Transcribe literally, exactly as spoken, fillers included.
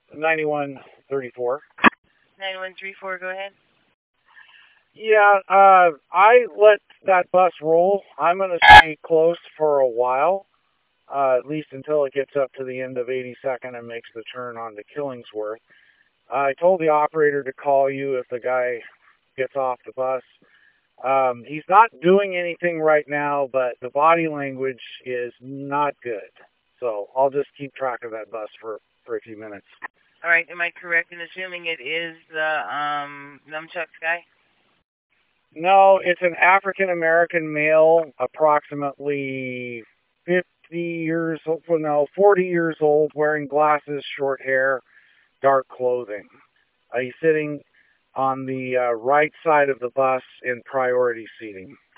ninety-one thirty-four. ninety-one thirty-four, go ahead. Yeah, uh, I let that bus roll. I'm going to stay close for a while, uh, at least until it gets up to the end of eighty-second and makes the turn onto Killingsworth. I told the operator to call you if the guy gets off the bus. Um, he's not doing anything right now, but the body language is not good. So I'll just keep track of that bus for, for a few minutes. All right, am I correct in assuming it is the um, Nunchucks guy? No, it's an African-American male, approximately fifty years old, well, no, forty years old, wearing glasses, short hair, dark clothing. Uh, he's sitting on the uh, right side of the bus in priority seating.